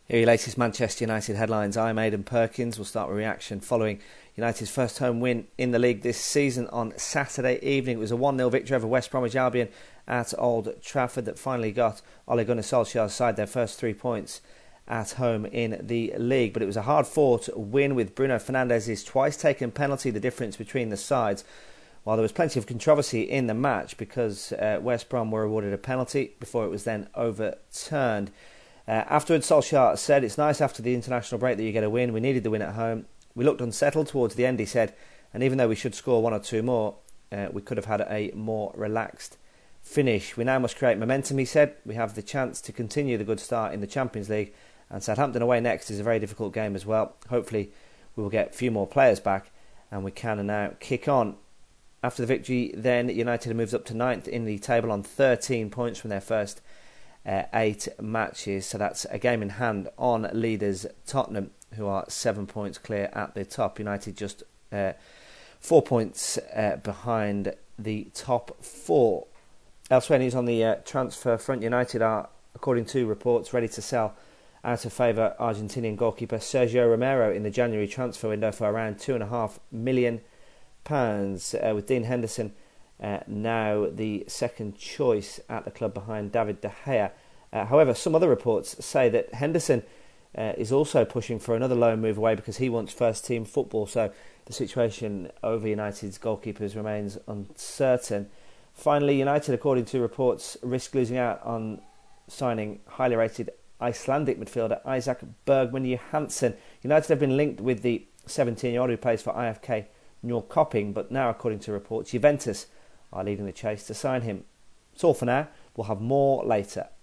Here are your latest Manchester United headlines. I'm Aidan Perkins. We'll start with reaction following United's first home win in the league this season on Saturday evening. It was a 1-0 victory over West Bromwich Albion at Old Trafford that finally got Ole Gunnar Solskjaer's side their first 3 points at home in the league. But it was a hard-fought win with Bruno Fernandes's twice taken penalty the difference between the sides. While there was plenty of controversy in the match because West Brom were awarded a penalty before it was then overturned. Afterwards, Solskjaer said, "It's nice after the international break that you get a win. We needed the win at home. We looked unsettled towards the end," he said, "and even though we should score one or two more, we could have had a more relaxed finish. We now must create momentum," he said. "We have the chance to continue the good start in the Champions League, and Southampton away next is a very difficult game as well. Hopefully we will get a few more players back and we can now kick on." After the victory, then United moved up to 9th in the table on 13 points from their first 8 matches. So that's a game in hand on leaders Tottenham, who are 7 points clear at the top. United just 4 points behind the top 4. Elsewhere news on the transfer front, United are, according to reports, ready to sell out of favour Argentinian goalkeeper Sergio Romero in the January transfer window for around £2.5 million, with Dean Henderson now the second choice at the club behind David De Gea. However, some other reports say that Henderson is also pushing for another loan move away because he wants first team football, so the situation over United's goalkeepers remains uncertain. Finally, United, according to reports, risk losing out on signing highly rated Icelandic midfielder Isaac Bergman Johansson. United have been linked with the 17-year-old who plays for IFK Norrköping, but now, according to reports, Juventus are leading the chase to sign him. That's all for now. We'll have more later.